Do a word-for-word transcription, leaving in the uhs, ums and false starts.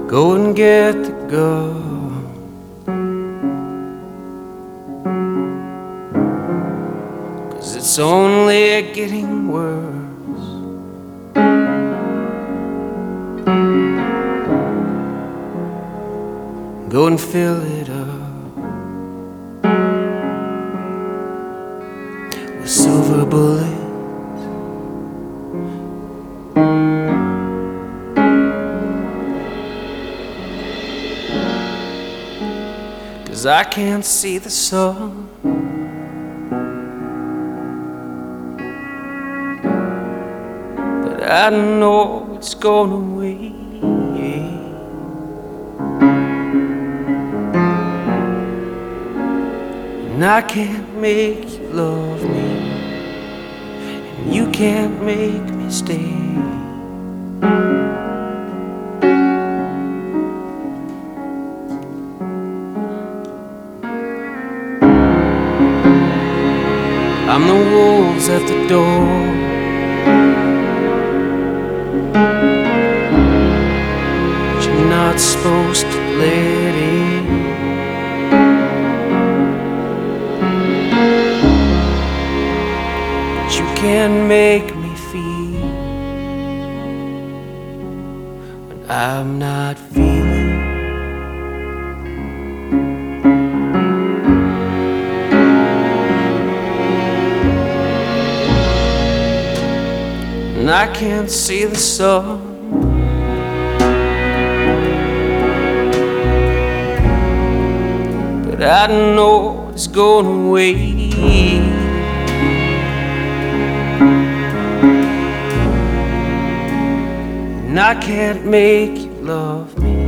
Go and get the gun. Cause it's only getting worse. Go and fill it up with silver bullets. Cause I can't see the sun, but I know it's going away. And I can't make you love me, and you can't make me stay. I'm the wolves at the door, but you're not supposed to let in. But you can make me feel when I'm not feeling. And I can't see the sun, but I know it's going away. And I can't make you love me,